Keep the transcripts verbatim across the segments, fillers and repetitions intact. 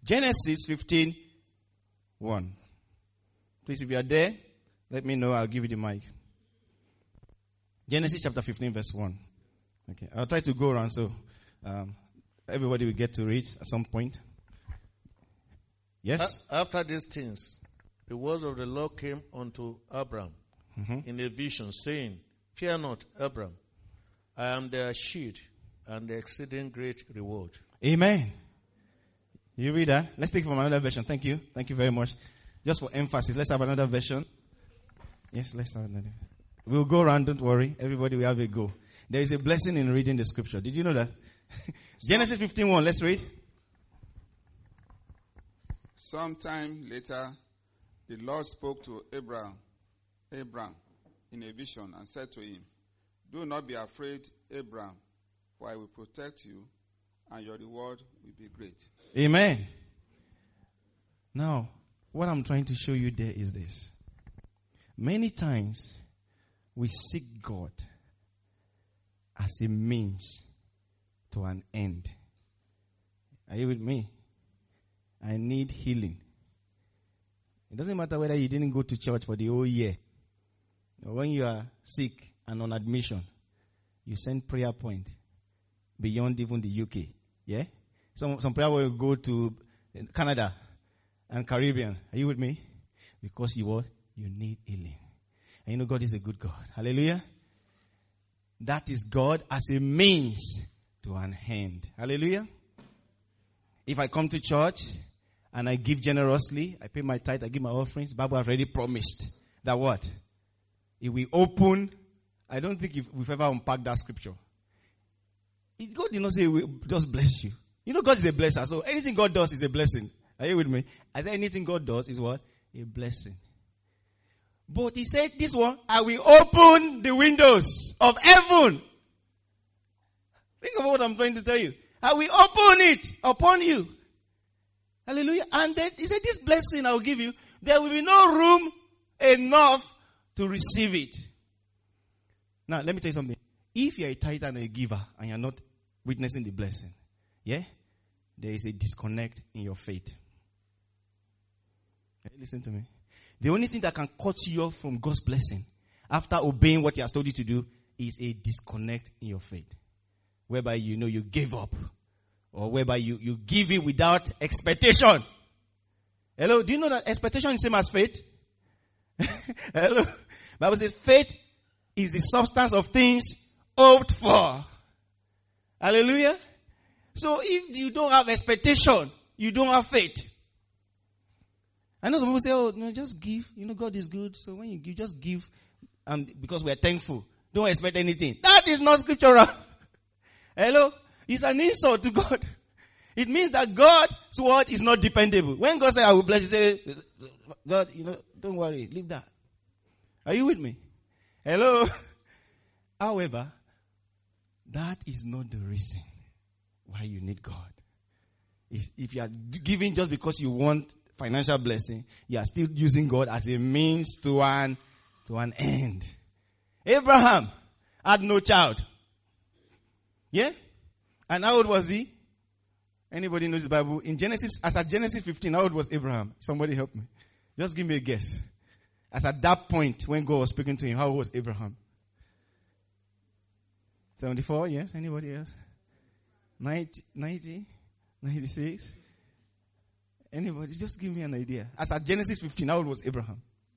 Genesis fifteen one. Please, if you are there, let me know. I'll give you the mic. Genesis chapter fifteen verse one. Okay, I'll try to go around so um, everybody will get to read at some point. Yes? After these things, the words of the Lord came unto Abram mm-hmm. in a vision, saying, Fear not, Abram, I am their shield and the exceeding great reward. Amen. You read that? Let's take it from another version. Thank you. Thank you very much. Just for emphasis, let's have another version. Yes, let's have another. We'll go around, don't worry. Everybody will have a go. There is a blessing in reading the scripture. Did you know that? Genesis fifteen one, let's read. Sometime later, the Lord spoke to Abraham, Abraham in a vision and said to him, Do not be afraid, Abraham, for I will protect you, and your reward will be great. Amen. Now, what I'm trying to show you there is this. Many times, we seek God as a means to an end. Are you with me? I need healing. It doesn't matter whether you didn't go to church for the whole year. Or when you are sick and on admission, you send prayer point beyond even the U K. Yeah? Some some prayer will go to Canada and Caribbean. Are you with me? Because you what? You need healing. And you know God is a good God. Hallelujah. That is God as a means to an end. Hallelujah. If I come to church and I give generously, I pay my tithe, I give my offerings, the Bible has already promised that what? If we open, I don't think if we've ever unpacked that scripture. If God did not say we just bless you. You know God is a blesser, so anything God does is a blessing. Are you with me? I said anything God does is what? A blessing. But he said this one, I will open the windows of heaven. Think of what I'm trying to tell you. I will open it upon you. Hallelujah. And then he said, this blessing I will give you, there will be no room enough to receive it. Now, let me tell you something. If you're a tither and a giver and you're not witnessing the blessing, yeah, there is a disconnect in your faith. Listen to me. The only thing that can cut you off from God's blessing after obeying what He has told you to do is a disconnect in your faith. Whereby you know you gave up. Or whereby you, you give it without expectation. Hello? Do you know that expectation is the same as faith? Hello? Bible says faith is the substance of things hoped for. Hallelujah? So if you don't have expectation, you don't have faith. I know some people say, oh, no, just give. You know, God is good. So when you give, just give. Um, because we are thankful. Don't expect anything. That is not scriptural. Hello? It's an insult to God. It means that God's word is not dependable. When God says, I will bless you, say, God, you know, don't worry. Leave that. Are you with me? Hello? However, that is not the reason why you need God. If, if you are giving just because you want financial blessing, you are still using God as a means to an, to an end. Abraham had no child. Yeah? And how old was he? Anybody knows the Bible? In Genesis, as at Genesis fifteen, how old was Abraham? Somebody help me. Just give me a guess. As at that point, when God was speaking to him, how old was Abraham? seventy-four, yes? Anybody else? ninety, ninety, ninety-six? Anybody? Just give me an idea. As at Genesis fifteen, how old was Abraham?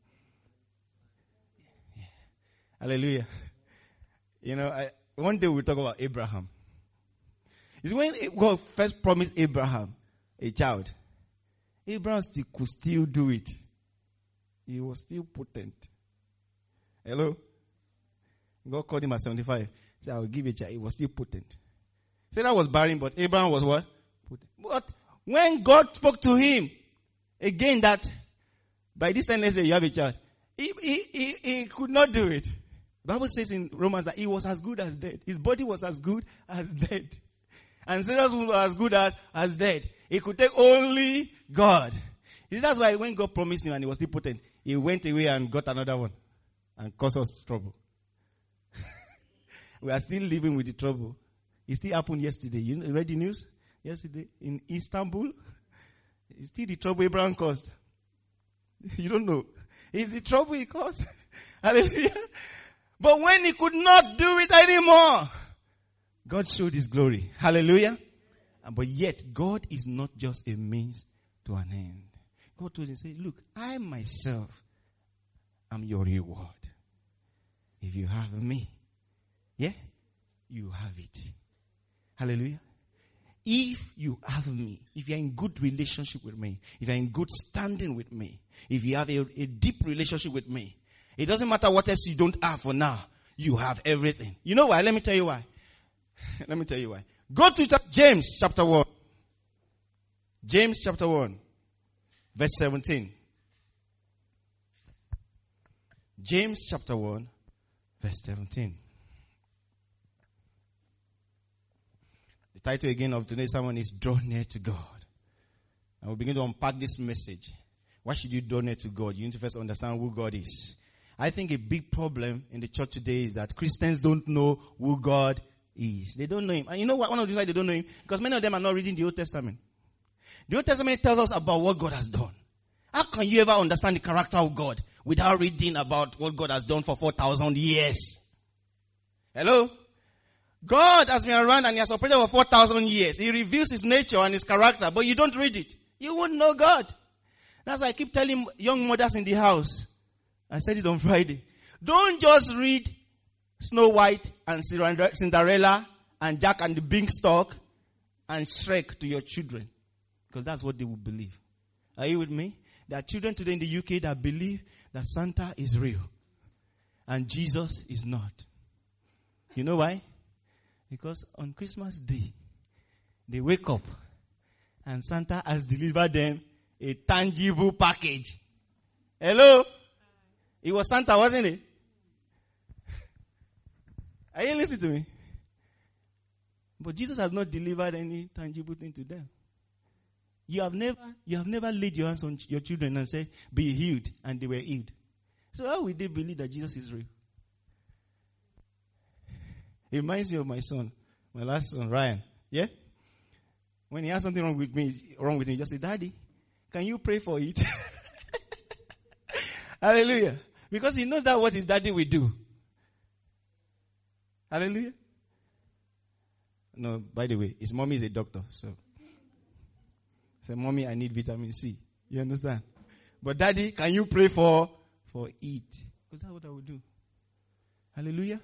Yeah. Hallelujah. You know, I, one day we'll talk about Abraham. It's when God first promised Abraham a child. Abraham still could still do it. He was still potent. Hello? God called him at seventy-five. He said, I will give you a child. He was still potent. Sarah was barren, but Abraham was what? Potent. But when God spoke to him, again that, by this time, let's say you have a child, he, he, he, he could not do it. The Bible says in Romans that he was as good as dead. His body was as good as dead. And Sarah was as good as, as dead. He could take only God. See, that's why when God promised him and he was still potent, he went away and got another one and caused us trouble. We are still living with the trouble. It still happened yesterday. You read the news? Yesterday in Istanbul, It's still the trouble Abraham caused. You don't know. It's the trouble he caused. Hallelujah. But when he could not do it anymore, God showed his glory. Hallelujah. But yet, God is not just a means to an end. God told him, say, look, I myself am your reward. If you have me, yeah, you have it. Hallelujah. If you have me, if you're in good relationship with me, if you're in good standing with me, if you have a, a deep relationship with me, it doesn't matter what else you don't have for now. You have everything. You know why? Let me tell you why. Let me tell you why. Go to James chapter one. James chapter one. Verse seventeen. James chapter one. Verse seventeen. The title again of today's sermon is Draw Near to God. And we'll begin to unpack this message. Why should you draw near to God? You need to first understand who God is. I think a big problem in the church today is that Christians don't know who God is. They don't know him. And you know what? One of the reasons why they don't know him? Because many of them are not reading the Old Testament. The Old Testament tells us about what God has done. How can you ever understand the character of God without reading about what God has done for four thousand years? Hello? God has been around and he has operated for four thousand years. He reveals his nature and his character, but you don't read it. You won't know God. That's why I keep telling young mothers in the house. I said it on Friday. Don't just read Snow White and Cinderella and Jack and the Beanstalk and Shrek to your children. Because that's what they will believe. Are you with me? There are children today in the U K that believe that Santa is real and Jesus is not. You know why? Because on Christmas Day, they wake up and Santa has delivered them a tangible package. Hello? It was Santa, wasn't it? Are you listening to me? But Jesus has not delivered any tangible thing to them. You have never, you have never laid your hands on your children and said, be healed, and they were healed. So how will they believe that Jesus is real? It reminds me of my son, my last son, Ryan. Yeah? When he has something wrong with me, wrong with me, just say, Daddy, can you pray for it? Hallelujah. Because he knows that what his daddy will do. Hallelujah. No, by the way, his mommy is a doctor, so. Say, Mommy, I need vitamin C. You understand? But Daddy, can you pray for, for it? Because that's what I will do. Hallelujah.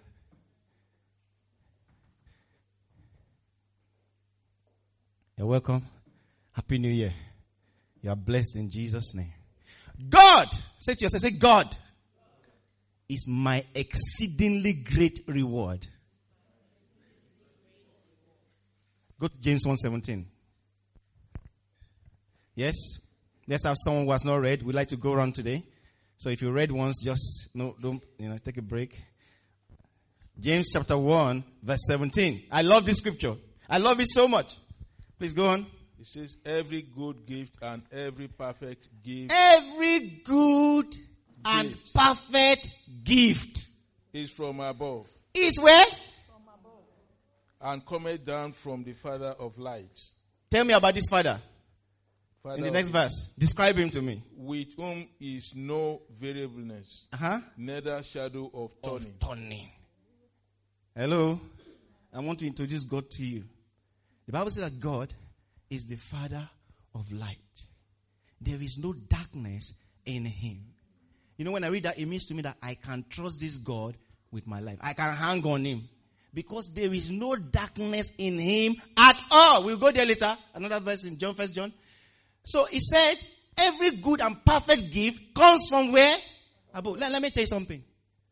You're welcome. Happy New Year. You are blessed in Jesus' name. God, say to yourself, say, God is my exceedingly great reward. Go to James one seventeen. Yes? Let's have someone who has not read. We'd like to go around today. So if you read once, just no, don't, you know, take a break. James chapter one, verse seventeen. I love this scripture. I love it so much. Please go on. It says, every good gift and every perfect gift. Every good gift and perfect gift is from above. Is where? From above. And cometh down from the Father of lights. Tell me about this Father. Father in the next verse. Describe him to me. With whom is no variableness, uh-huh. neither shadow of turning. Of turning. Hello. I want to introduce God to you. The Bible says that God is the Father of light. There is no darkness in him. You know, when I read that, it means to me that I can trust this God with my life. I can hang on him. Because there is no darkness in him at all. We'll go there later. Another verse in John, First John. So he said, every good and perfect gift comes from where? Above. Let, let me tell you something.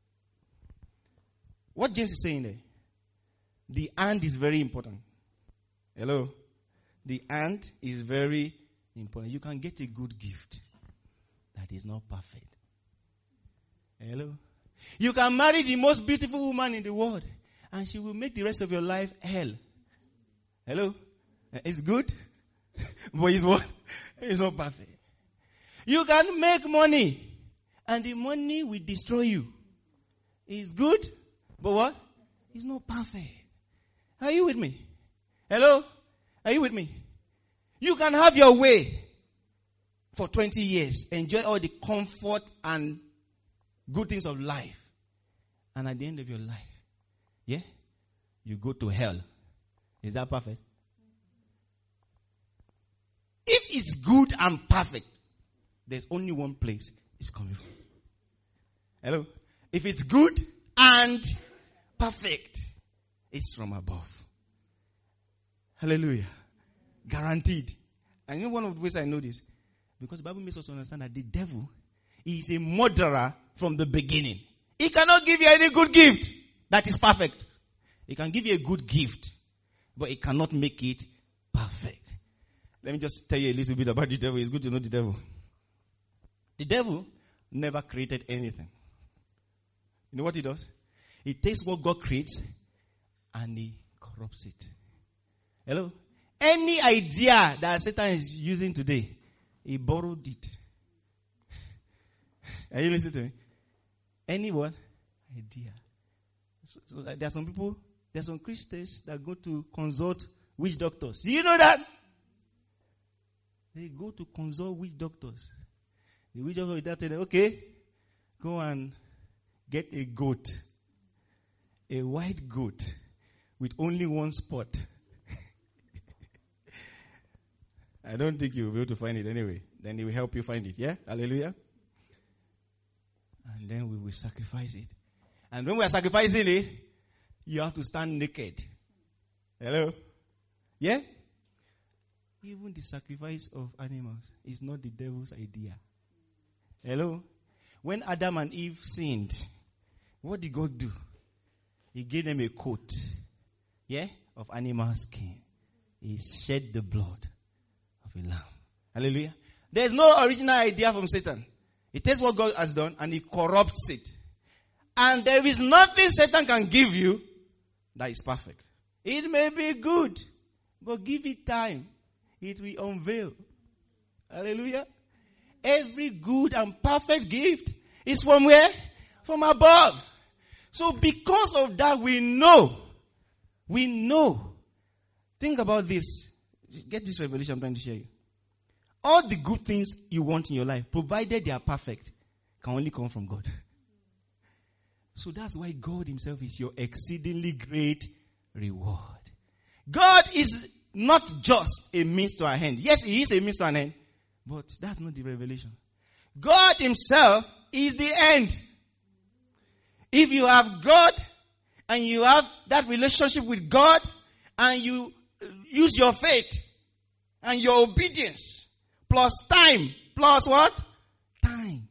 What James is saying there. The and is very important. Hello? The and is very important. You can get a good gift that is not perfect. Hello? You can marry the most beautiful woman in the world and she will make the rest of your life hell. Hello? It's good, but it's what? It's not perfect. You can make money and the money will destroy you. It's good, but what? It's not perfect. Are you with me? Hello? Are you with me? You can have your way for twenty years, enjoy all the comfort and good things of life. And at the end of your life, yeah, you go to hell. Is that perfect? If it's good and perfect, there's only one place it's coming from. Hello? If it's good and perfect, it's from above. Hallelujah. Guaranteed. And you know one of the ways I know this? Because the Bible makes us understand that the devil is a murderer from the beginning. He cannot give you any good gift that is perfect. He can give you a good gift, but he cannot make it perfect. Let me just tell you a little bit about the devil. It's good to know the devil. The devil never created anything. You know what he does? He takes what God creates and he corrupts it. Hello? Any idea that Satan is using today, he borrowed it. Are you listening to me? Any what? Idea. So, so there are some people, there are some Christians that go to consult witch doctors. Do you know that? They go to consult witch doctors. The witch doctor will tell them, okay, go and get a goat. A white goat with only one spot. I don't think you will be able to find it anyway. Then he will help you find it. Yeah? Hallelujah. And then we will sacrifice it. And when we are sacrificing it, you have to stand naked. Hello? Yeah? Even the sacrifice of animals is not the devil's idea. Hello? When Adam and Eve sinned, what did God do? He gave them a coat, yeah, of animal skin. He shed the blood of a lamb. Hallelujah. There's no original idea from Satan. He takes what God has done and he corrupts it. And there is nothing Satan can give you that is perfect. It may be good, but give it time. It will unveil. Hallelujah. Every good and perfect gift is from where? From above. So because of that, we know. We know. Think about this. Get this revelation I'm trying to share you. All the good things you want in your life, provided they are perfect, can only come from God. So that's why God himself is your exceedingly great reward. God is not just a means to an end. Yes, he is a means to an end. But that's not the revelation. God himself is the end. If you have God and you have that relationship with God and you use your faith and your obedience plus time plus what? Time.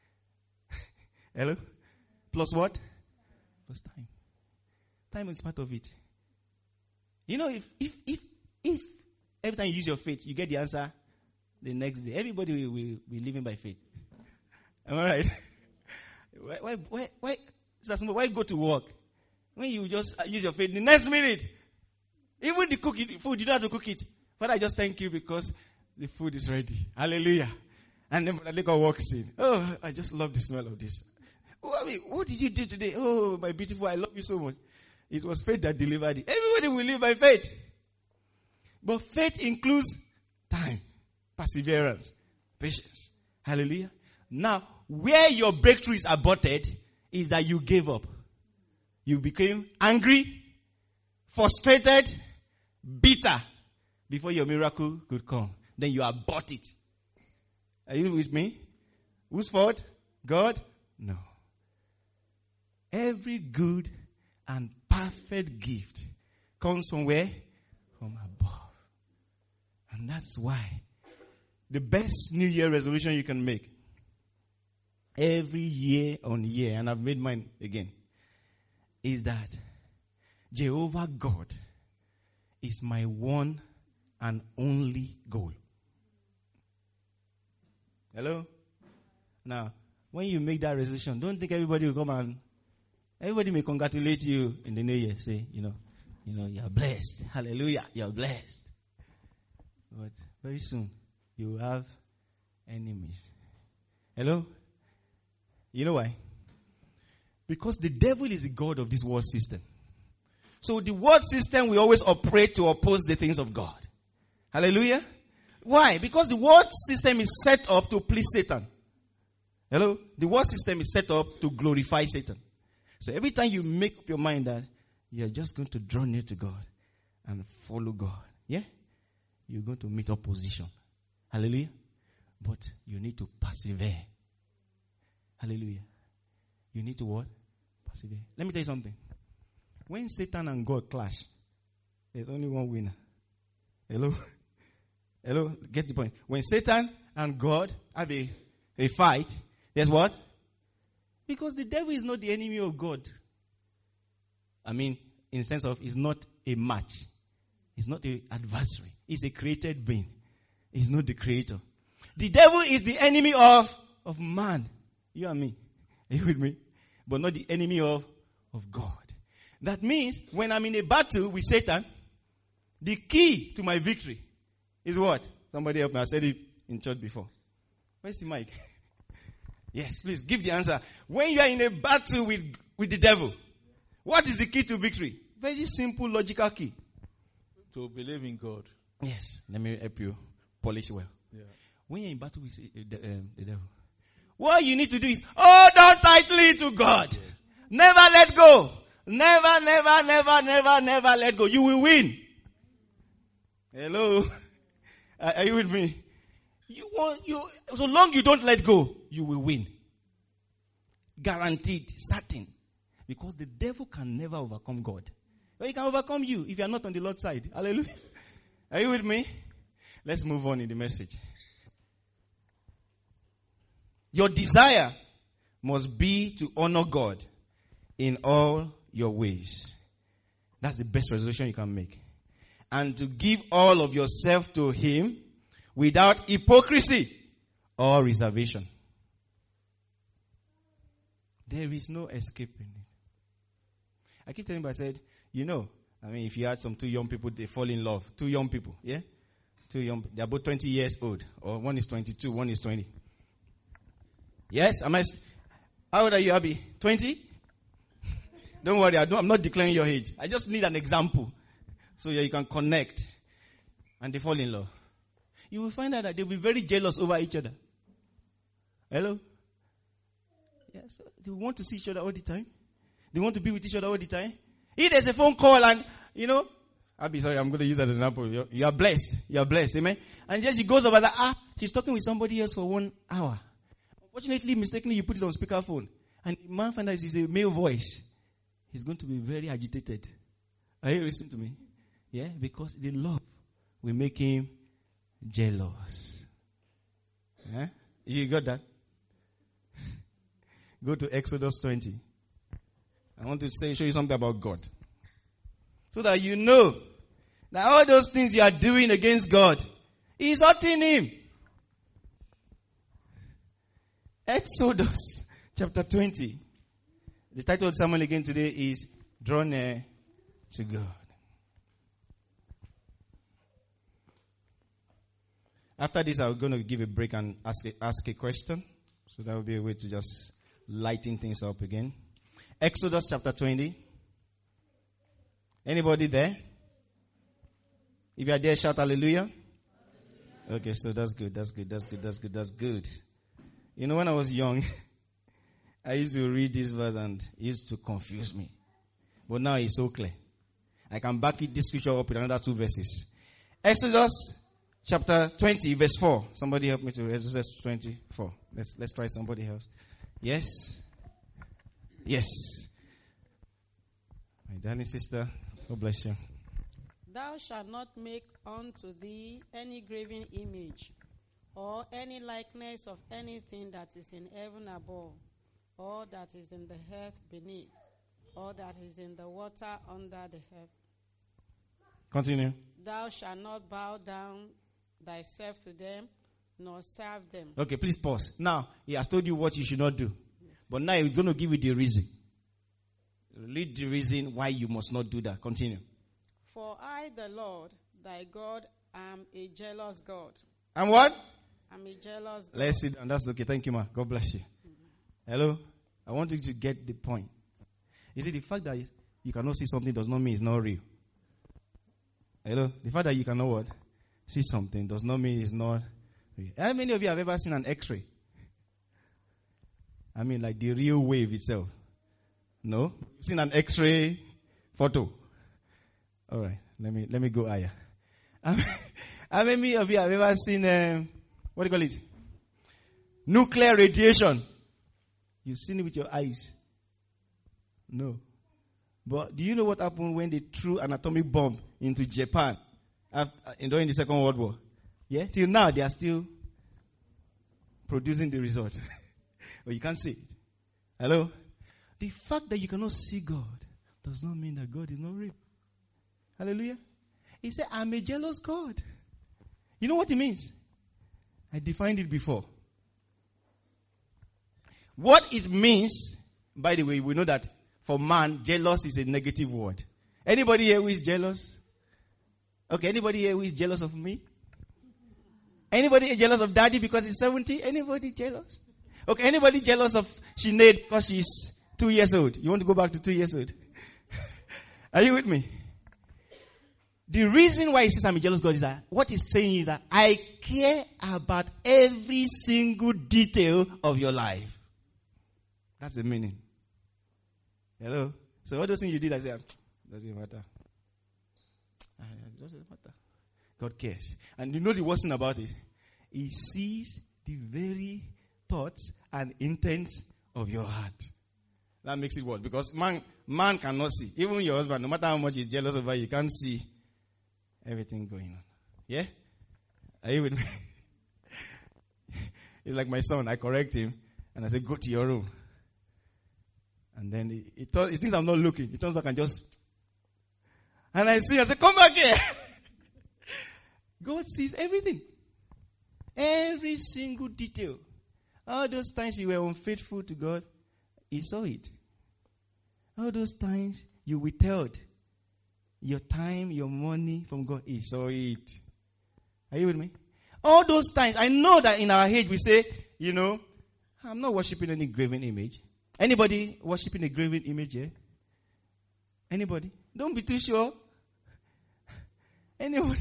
Hello? Plus what? Plus time. Time is part of it. You know, if if if if every time you use your faith, you get the answer the next day, everybody will, will be living by faith. Am I right? why, why, why, why, why go to work when you just use your faith the next minute? Even the cooking, food, you don't have to cook it. Father, I just thank you because the food is ready. Hallelujah. And then the God walks in. Oh, I just love the smell of this. Oh, I mean, what did you do today? Oh, my beautiful, I love you so much. It was faith that delivered it. Everybody will live by faith. But faith includes time, perseverance, patience. Hallelujah. Now, where your breakthrough is aborted is that you gave up. You became angry, frustrated, bitter before your miracle could come. Then you abort it. Are you with me? Whose fault? God? No. Every good and perfect gift comes from where? From above. And that's why the best New Year resolution you can make every year on year, and I've made mine again, is that Jehovah God is my one and only goal. Hello? Now, when you make that resolution, don't think everybody will come and everybody may congratulate you in the new year. Say, you know, you know, you're blessed. Hallelujah, you're blessed. But very soon, you will have enemies. Hello? You know why? Because the devil is the God of this world system. So the world system will always operate to oppose the things of God. Hallelujah? Why? Because the world system is set up to please Satan. Hello? The world system is set up to glorify Satan. So every time you make up your mind that you're just going to draw near to God and follow God, yeah? You're going to meet opposition. Hallelujah. But you need to persevere. Hallelujah. You need to what? Persevere. Let me tell you something. When Satan and God clash, there's only one winner. Hello? Hello? Get the point. When Satan and God have a, a fight, there's what? Because the devil is not the enemy of God. I mean, in the sense of, he's not a match. He's not an adversary. He's a created being. He's not the creator. The devil is the enemy of, of man. You and me. Are you with me? But not the enemy of, of God. That means when I'm in a battle with Satan, the key to my victory is what? Somebody help me. I said it in church before. Where's the mic? Yes, please give the answer. When you are in a battle with, with the devil, what is the key to victory? Very simple logical key. To believe in God. Yes. Let me help you polish well. Yeah. When you're in battle with uh, the, um, the devil, what you need to do is hold on tightly to God. Yeah. Never let go. Never, never, never, never, never let go. You will win. Hello? Are you with me? You want you so long you don't let go, you will win. Guaranteed, certain. Because the devil can never overcome God. But he can overcome you if you are not on the Lord's side. Hallelujah. Are you with me? Let's move on in the message. Your desire must be to honor God in all your ways. That's the best resolution you can make. And to give all of yourself to Him without hypocrisy or reservation. There is no escaping it. I keep telling you, I said, you know, I mean, if you had some two young people, they fall in love. Two young people, yeah? Two young, they're both twenty years old. Or one is twenty-two, one is twenty. Yes? Am I, how old are you, Abby? twenty? Don't worry, I don't, I'm not declaring your age. I just need an example. So yeah, you can connect. And they fall in love. You will find out that they'll be very jealous over each other. Hello? Yes. Yeah, so they want to see each other all the time. They want to be with each other all the time. If there's a phone call and, you know, I'll be sorry, I'm going to use that as an example. You're, you are blessed. You are blessed. Amen. And then she goes over the ah, she's talking with somebody else for one hour. Unfortunately, mistakenly, you put it on speakerphone. And the man finds out it's a male voice. He's going to be very agitated. Are you listening to me? Yeah, because the love will make him jealous. Yeah? You got that? Go to Exodus twenty. I want to say, show you something about God. So that you know that all those things you are doing against God is hurting Him. Exodus chapter twenty. The title of the sermon again today is Draw Near to God. After this, I'm going to give a break and ask a, ask a question. So that will be a way to just lighten things up again. Exodus chapter twenty. Anybody there? If you are there, shout hallelujah. Okay, so that's good, that's good, that's good, that's good, that's good. You know, when I was young, I used to read this verse and it used to confuse me. But now it's so clear. I can back it, this scripture up with another two verses. Exodus chapter twenty, verse four. Somebody help me to Exodus twenty-four. Let's let's try somebody else. Yes. Yes. My darling sister, God bless you. Thou shalt not make unto thee any graven image, or any likeness of anything that is in heaven above, or that is in the earth beneath, or that is in the water under the earth. Continue. Thou shalt not bow down thyself to them, nor serve them. Okay, please pause. Now, he has told you what you should not do. Yes. But now he's going to give you the reason. Lead the reason why you must not do that. Continue. For I, the Lord, thy God, am a jealous God. And what? I'm a jealous God. Let's sit down. That's okay. Thank you, ma. God bless you. Mm-hmm. Hello? I want you to get the point. You see, the fact that you cannot see something does not mean it's not real. Hello? The fact that you cannot what? see something does not mean it's not real. How many of you have ever seen an X-ray? I mean, like the real wave itself. No? You've seen an X-ray photo. All right. Let me let me go higher. How many of you have ever seen um, what do you call it? Nuclear radiation. You've seen it with your eyes. No. But do you know what happened when they threw an atomic bomb into Japan after, during the Second World War? Yeah? Till now, they are still producing the result. But you can't see it. Hello? The fact that you cannot see God does not mean that God is not real. Hallelujah? He said, I'm a jealous God. You know what it means? I defined it before. What it means, by the way, we know that for man, jealous is a negative word. Anybody here who is jealous? Okay, anybody here who is jealous of me? Anybody jealous of daddy because he's seventy? Anybody jealous? Okay, anybody jealous of Sinead because she's two years old? You want to go back to two years old? Are you with me? The reason why he says I'm a jealous God is that what he's saying is that I care about every single detail of your life. That's the meaning. Hello? So all those things you did, I say, doesn't matter. It doesn't matter. God cares. And you know the worst thing about it? He sees the very thoughts and intents of your heart. That makes it worse. Because man, man cannot see. Even your husband, no matter how much he's jealous of you, you can't see everything going on. Yeah? Are you with me? It's like my son. I correct him. And I say, go to your room. And then he, he, th- he thinks I'm not looking. He turns back and just... And I see, I say, come back here. God sees everything. Every single detail. All those times you were unfaithful to God, He saw it. All those times you withheld your time, your money from God, He saw it. Are you with me? All those times, I know that in our age we say, you know, I'm not worshiping any graven image. Anybody worshiping a graven image here? Anybody? Don't be too sure. Anybody?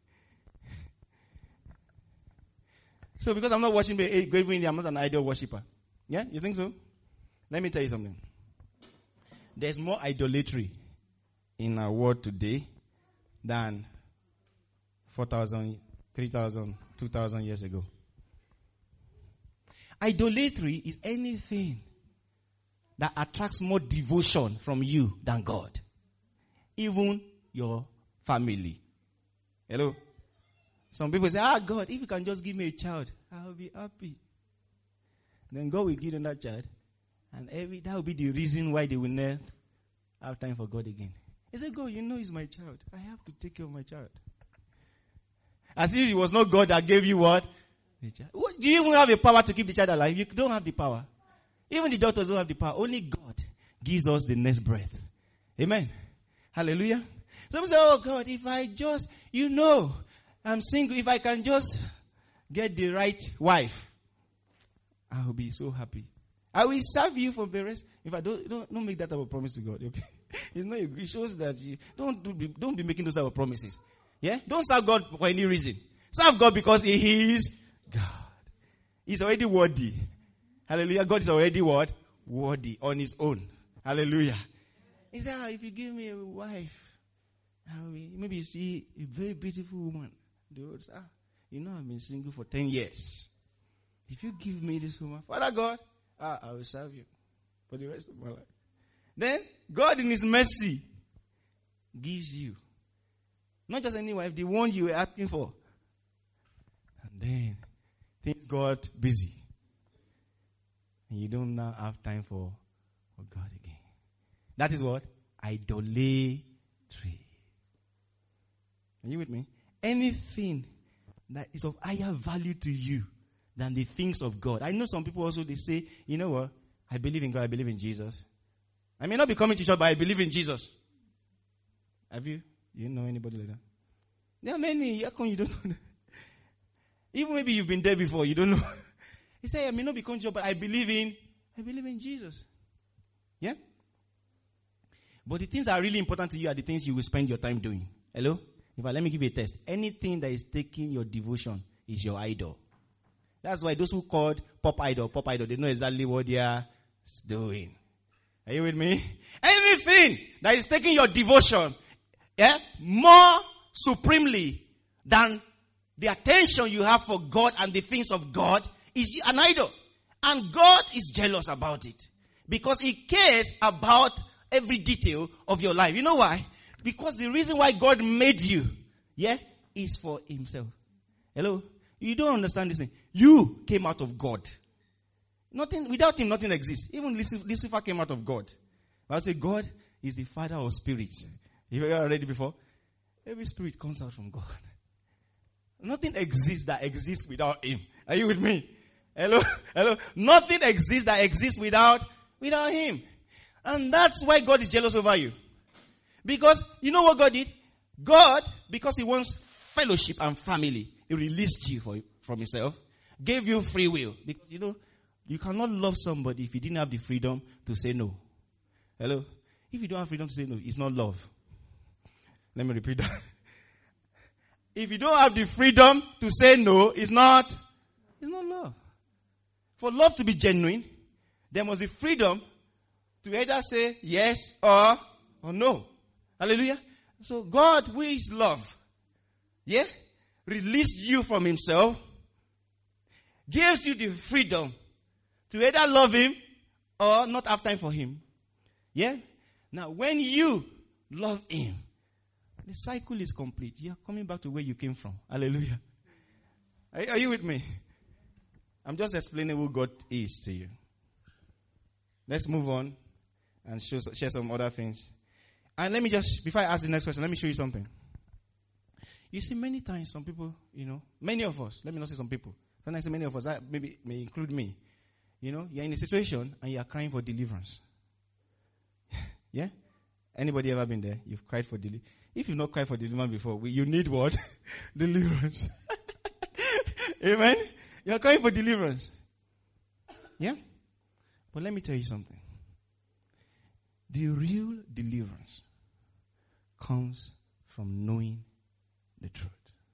So because I'm not worshiping a graven image, I'm not an idol worshiper. Yeah? You think so? Let me tell you something. There's more idolatry in our world today than four thousand, three thousand, two thousand years ago. Idolatry is anything that attracts more devotion from you than God. Even your family. Hello? Some people say, ah, God, if you can just give me a child, I'll be happy. Then God will give them that child. And every that will be the reason why they will never have time for God again. He said, God, you know he's my child. I have to take care of my child. As if it was not God that gave you what? The child. What? Do you even have the power to keep the child alive? You don't have the power. Even the doctors don't have the power. Only God gives us the next breath. Amen. Hallelujah. Some say, oh God, if I just, you know, I'm single. If I can just get the right wife, I will be so happy. I will serve you for the rest. If I don't, don't, don't make that type of promise to God. Okay, it's not. It shows that you don't do, don't be making those type of promises. Yeah, don't serve God for any reason. Serve God because He is God. He's already worthy. Hallelujah. God is already what? Worthy on His own. Hallelujah. He said, ah, if you give me a wife, I will, maybe you see a very beautiful woman. The Lord said, ah, you know I've been single for ten years. If you give me this woman, Father God, ah, I will serve you for the rest of my life. Then God in His mercy gives you not just any wife, the one you were asking for. And then things got busy. And you don't now have time for, for God again. That is what? Idolatry. Are you with me? Anything that is of higher value to you than the things of God. I know some people also, they say, you know what? I believe in God, I believe in Jesus. I may not be coming to church, but I believe in Jesus. Have you? You know anybody like that? There are many. How come you don't know that? Even maybe you've been there before, you don't know. He said, I may not be coming to church, but I believe in, I believe in Jesus. Yeah? But the things that are really important to you are the things you will spend your time doing. Hello? In fact, let me give you a test. Anything that is taking your devotion is your idol. That's why those who called pop idol, pop idol, they know exactly what they are doing. Are you with me? Anything that is taking your devotion, yeah, more supremely than the attention you have for God and the things of God is an idol. And God is jealous about it. Because He cares about every detail of your life. You know why? Because the reason why God made you, yeah, is for Himself. Hello? You don't understand this thing. You came out of God. Nothing, without Him, nothing exists. Even Lucifer came out of God. I say God is the Father of spirits. You ever read it before? Every spirit comes out from God. Nothing exists that exists without Him. Are you with me? Hello? Hello? Nothing exists that exists without, without Him. And that's why God is jealous over you. Because, you know what God did? God, because He wants fellowship and family, He released you for, from Himself, gave you free will. Because, you know, you cannot love somebody if you didn't have the freedom to say no. Hello? If you don't have freedom to say no, it's not love. Let me repeat that. If you don't have the freedom to say no, it's not, it's not love. For love to be genuine, there must be freedom to either say yes or, or no. Hallelujah. So God, who is love, yeah, released you from Himself, gives you the freedom to either love Him or not have time for Him. Yeah? Now, when you love Him, the cycle is complete. You're coming back to where you came from. Hallelujah. Are, are you with me? I'm just explaining who God is to you. Let's move on and show, share some other things. And let me just, before I ask the next question, let me show you something. You see, many times some people, you know, many of us, let me not say some people, when I say many of us, that maybe may include me. You know, you're in a situation and you're crying for deliverance. Yeah? Anybody ever been there? You've cried for deliverance. If you've not cried for deliverance before, you need what? Deliverance. Amen? You're crying for deliverance. Yeah? But let me tell you something. The real deliverance comes from knowing the truth.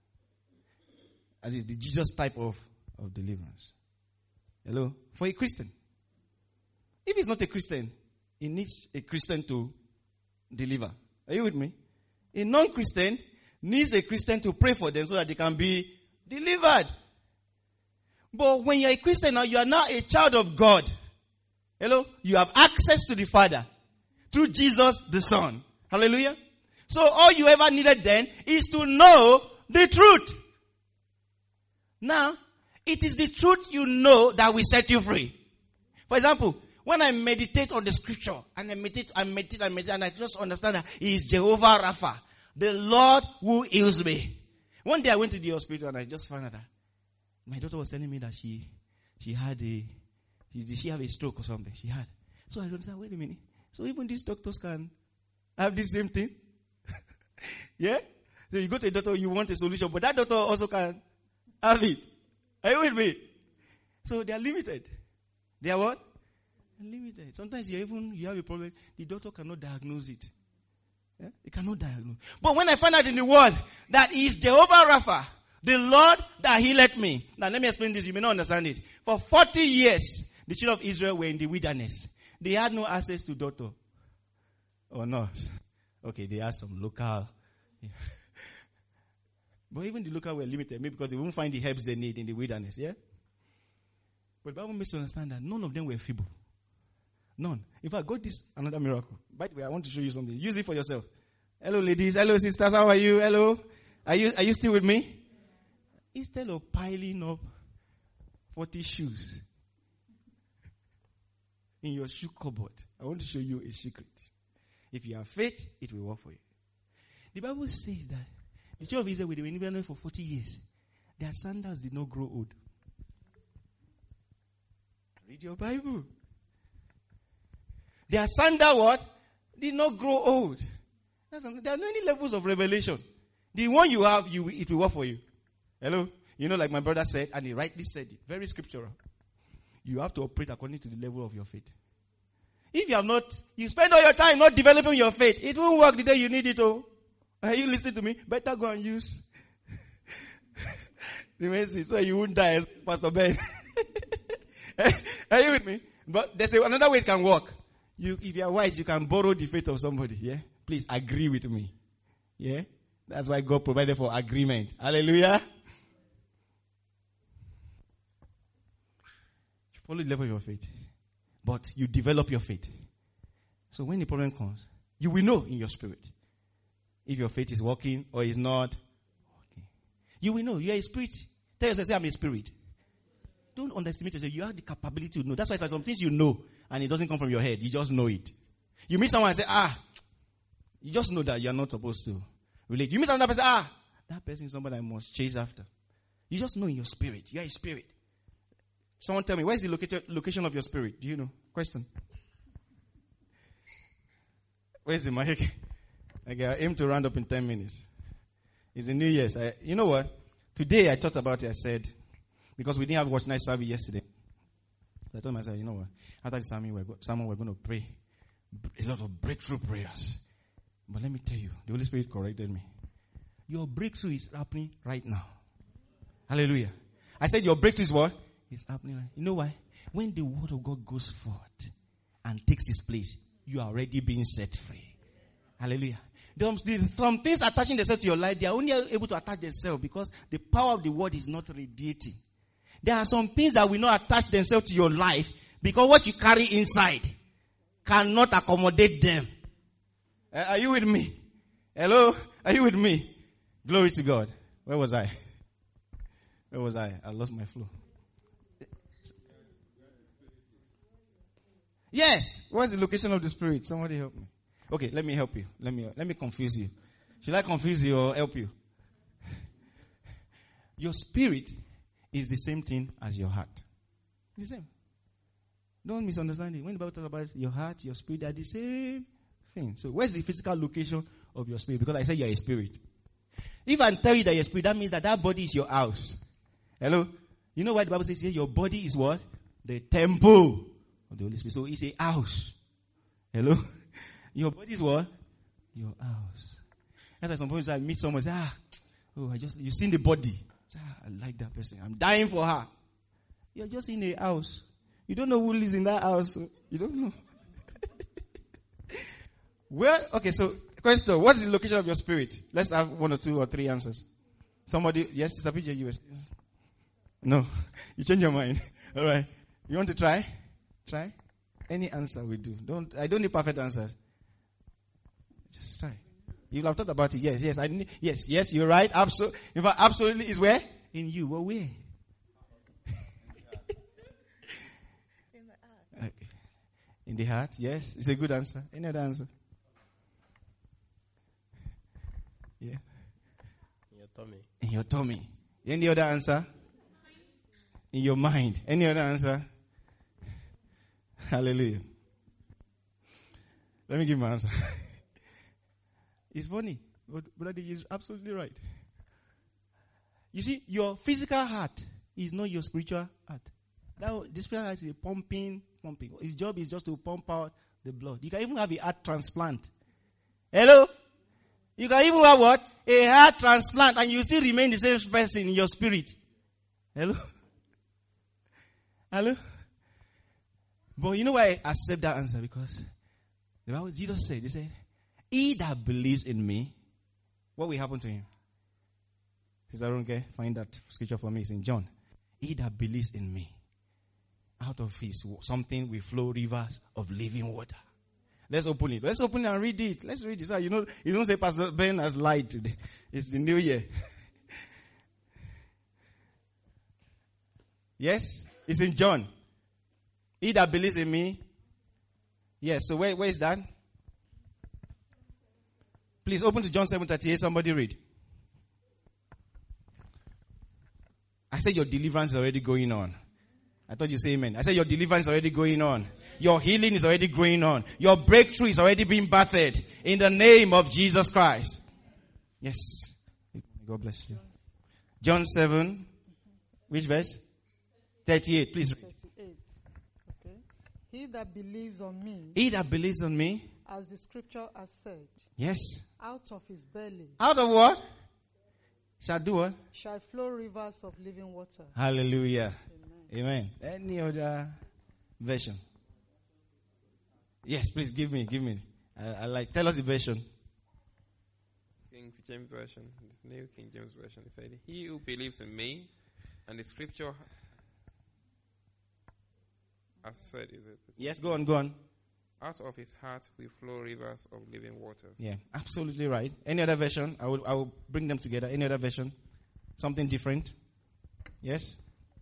That is the Jesus type of, of deliverance. Hello? For a Christian. If he's not a Christian, he needs a Christian to deliver. Are you with me? A non-Christian needs a Christian to pray for them so that they can be delivered. But when you're a Christian now, you are now a child of God. Hello? You have access to the Father through Jesus the Son. Hallelujah? So all you ever needed then is to know the truth. Now, it is the truth you know that will set you free. For example, when I meditate on the scripture, and I meditate, I meditate, I meditate, and I just understand that He is Jehovah Rapha, the Lord who heals me. One day I went to the hospital and I just found out that my daughter was telling me that she, she had a, she, did she have a stroke or something? She had. So I don't say, wait a minute. So even these doctors can have the same thing? Yeah? So you go to a doctor, you want a solution, but that doctor also can have it. Are you with me? So they are limited. They are what? Limited. Sometimes you even you have a problem, the doctor cannot diagnose it. Yeah? He cannot diagnose. But when I find out in the word that He is Jehovah Rapha, the Lord that healed me. Now let me explain this, you may not understand it. For forty years, the children of Israel were in the wilderness. They had no access to doctor or nurse. Okay, they had some local. Yeah. But even the local were limited, maybe because they won't find the herbs they need in the wilderness, yeah? But the Bible makes you understand that none of them were feeble. None. In fact, God did another miracle. By the way, I want to show you something. Use it for yourself. Hello, ladies. Hello, sisters. How are you? Hello. Are you are you still with me? Instead of piling up forty shoes in your shoe cupboard, I want to show you a secret. If you have faith, it will work for you. The Bible says that the children of Israel were in the wilderness for forty years. Their sandals did not grow old. Read your Bible. Their sandal what? Did not grow old. That's, there are many levels of revelation. The one you have, you it will work for you. Hello? You know, like my brother said, and he rightly said it. Very scriptural. You have to operate according to the level of your faith. If you have not, you spend all your time not developing your faith, it won't work the day you need it. Oh. Are you listening to me? Better go and use the message so you won't die, Pastor Ben. Are you with me? But there's a, another way it can work. You, if you are wise, you can borrow the faith of somebody. Yeah, please agree with me. Yeah, that's why God provided for agreement. Hallelujah. You follow the level of your faith, but you develop your faith. So when the problem comes, you will know in your spirit if your faith is working or is not working. You will know. You are a spirit. Tell yourself, say, I'm a spirit. Don't underestimate yourself. You have the capability to know. That's why it's some things you know and it doesn't come from your head. You just know it. You meet someone and say, ah, you just know that you're not supposed to relate. You meet another person, ah, that person is somebody I must chase after. You just know in your spirit. You are a spirit. Someone tell me, where is the location, location of your spirit? Do you know? Question. Where's the mic? Okay, I aim to round up in ten minutes. It's the New Year's. I, you know what? Today I thought about it. I said, because we didn't have watch night service yesterday. I told myself, you know what? After the sermon, we're, go- sermon, we're going to pray a lot of breakthrough prayers. But let me tell you, the Holy Spirit corrected me. Your breakthrough is happening right now. Hallelujah. I said your breakthrough is what? It's happening right now. You know why? When the word of God goes forth and takes its place, you are already being set free. Hallelujah. There's some things attaching themselves to your life, they are only able to attach themselves because the power of the word is not radiating. There are some things that will not attach themselves to your life because what you carry inside cannot accommodate them. Uh, are you with me? Hello? Are you with me? Glory to God. Where was I? Where was I? I lost my flow. Yes. Where's the location of the Spirit? Somebody help me. Okay, let me help you. Let me let me confuse you. Should I confuse you or help you? Your spirit is the same thing as your heart. The same. Don't misunderstand it. When the Bible talks about your heart, your spirit, they're the same thing. So where's the physical location of your spirit? Because I said you're a spirit. If I tell you that you're a spirit, that means that that body is your house. Hello? You know why the Bible says here, your body is what? The temple of the Holy Spirit. So it's a house. Hello? Your body is what? Your house. That's why sometimes I meet someone and say, ah, oh, I just, you've seen the body. Say, ah, I like that person. I'm dying for her. You're just in a house. You don't know who lives in that house. So you don't know. Well, okay, so question, what is the location of your spirit? Let's have one or two or three answers. Somebody, yes, Sister P J, U S. No, you change your mind. All right. You want to try? Try. Any answer we do. Don't. I don't need perfect answers. Just try. You'll have thought about it. Yes, yes. I need, yes, yes. You're right. Absolutely. In fact, absolutely is where? In you. Well, where? In the heart. Okay. In the heart. Yes, it's a good answer. Any other answer? Yeah. In your tummy. In your tummy. Any other answer? In your mind. Any other answer? Hallelujah. Let me give my answer. It's funny, but Brother is absolutely right. You see, your physical heart is not your spiritual heart. That, the spiritual heart is a pumping, pumping. His job is just to pump out the blood. You can even have a heart transplant. Hello? You can even have what? A heart transplant, and you still remain the same person in your spirit. Hello? Hello? But you know why I accept that answer? Because the Bible, Jesus said, he said, he that believes in me, what will happen to him? Sister Ronke, find that scripture for me. It's in John. He that believes in me, out of his something will flow rivers of living water. Let's open it. Let's open it and read it. Let's read it. So you know, you don't say Pastor Ben has lied today. It's the new year. Yes? It's in John. He that believes in me. Yes, so where, where is that? Please open to John seven thirty-eight. Somebody read. I said your deliverance is already going on. I thought you say amen. I said your deliverance is already going on. Your healing is already going on. Your breakthrough is already being birthed in the name of Jesus Christ. Yes. God bless you. John seven. Which verse? thirty-eight. Please read. thirty-eight. Okay. He that believes on me, He that believes on me, as the scripture has said, yes. out of his belly Out of what? Shall do what? shall flow rivers of living water. Hallelujah. Amen. Amen. Any other version? Yes, please give me, give me. I, I like. Tell us the version. King James Version, this New King James Version, it said, "He who believes in me, and the scripture has said, is it? Yes, go on, go on. Out of his heart will flow rivers of living waters." Yeah, absolutely right. Any other version? I will, I will bring them together. Any other version? Something different? Yes?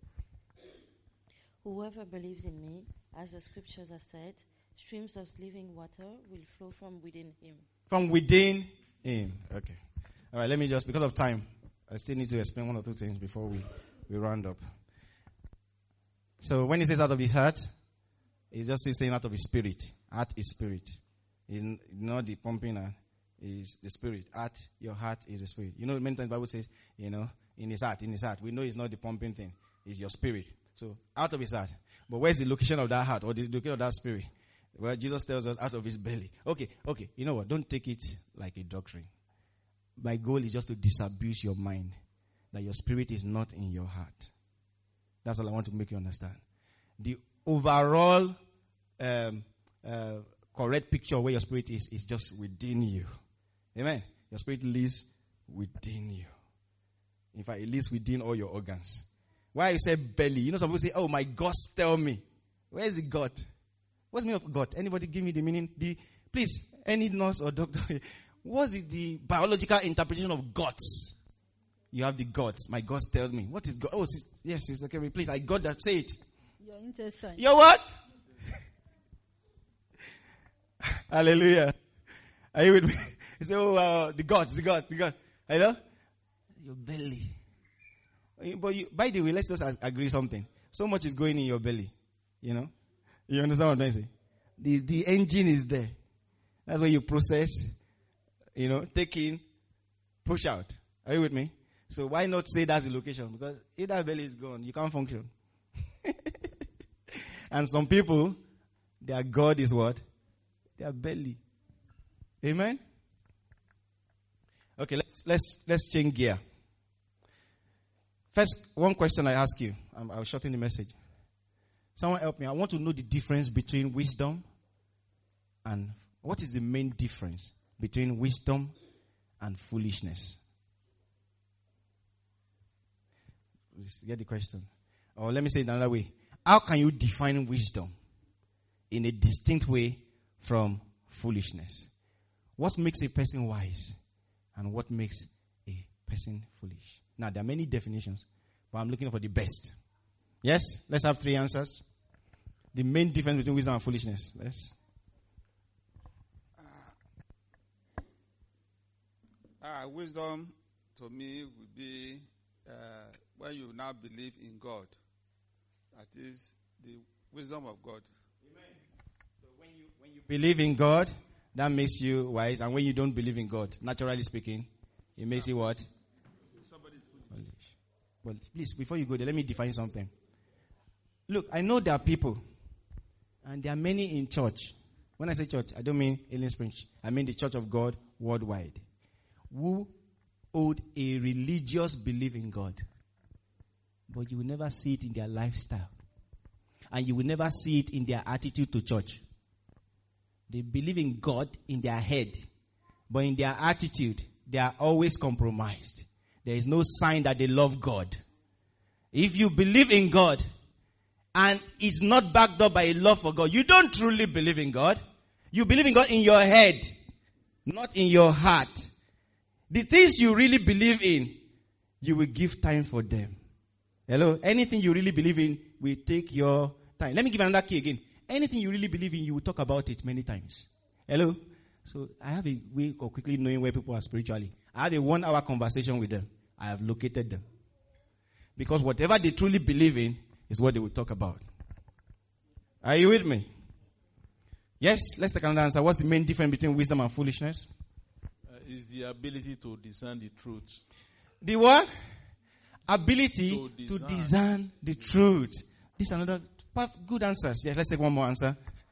Whoever believes in me, as the scriptures have said, streams of living water will flow from within him. From within him. Okay. All right, let me just, because of time, I still need to explain one or two things before we, we round up. So when he says out of his heart, he's just saying out of his spirit. Heart is spirit. It's not the pumping, uh, is the spirit. Heart, your heart is the spirit. You know, many times the Bible says, you know, in his heart, in his heart. We know it's not the pumping thing. It's your spirit. So out of his heart. But where's the location of that heart or the location of that spirit? Well, Jesus tells us out of his belly. Okay, okay. You know what? Don't take it like a doctrine. My goal is just to disabuse your mind that your spirit is not in your heart. That's all I want to make you understand. The overall um, uh, correct picture of where your spirit is is just within you. Amen. Your spirit lives within you. In fact, it lives within all your organs. Why I say belly? You know, some people say, "Oh, my guts tell me." Where is the gut? What's the meaning of gut? Anybody give me the meaning? The please, any nurse or doctor. What's the, the biological interpretation of guts? You have the guts. My guts tell me. What is gut? Oh, sis, yes, Sister Kerry, please. I got that. Say it. Your intestine. Your what? Hallelujah. Are you with me? You say, "Oh, uh, the guts, the guts, the guts." Hello? Your belly. But you, by the way, let's just agree something. So much is going in your belly. You know? You understand what I'm trying to say? The, the engine is there. That's where you process, you know, take in, push out. Are you with me? So why not say that's the location? Because if that belly is gone, you can't function. And some people, their God is what? Their belly. Amen? Okay, let's let's let's change gear. First, one question I ask you. I'm, I'll shorten the message. Someone help me. I want to know the difference between wisdom and what is the main difference between wisdom and foolishness? Let's get the question. Or let me say it another way. How can you define wisdom in a distinct way from foolishness? What makes a person wise and what makes a person foolish? Now, there are many definitions, but I'm looking for the best. Yes? Let's have three answers. The main difference between wisdom and foolishness. Yes. Uh, uh, wisdom, to me, would be uh, when you now believe in God. That is the wisdom of God. Amen. So when you when you believe in God, that makes you wise. And when you don't believe in God, naturally speaking, it makes you what? Somebody's foolish. Well, please, before you go there, let me define something. Look, I know there are people, and there are many in church. When I say church, I don't mean Alien Springs. I mean the Church of God worldwide, who hold a religious belief in God. But you will never see it in their lifestyle. And you will never see it in their attitude to church. They believe in God in their head. But in their attitude, they are always compromised. There is no sign that they love God. If you believe in God, and it's not backed up by a love for God, you don't truly believe in God. You believe in God in your head, not in your heart. The things you really believe in, you will give time for them. Hello? Anything you really believe in will take your time. Let me give another key again. Anything you really believe in, you will talk about it many times. Hello? So I have a way of quickly knowing where people are spiritually. I had a one hour conversation with them. I have located them. Because whatever they truly believe in is what they will talk about. Are you with me? Yes? Let's take another answer. What's the main difference between wisdom and foolishness? Uh, is the ability to discern the truth. The what? Ability To to discern. discern the truth. This is another Good answers. Yes, let's take one more answer.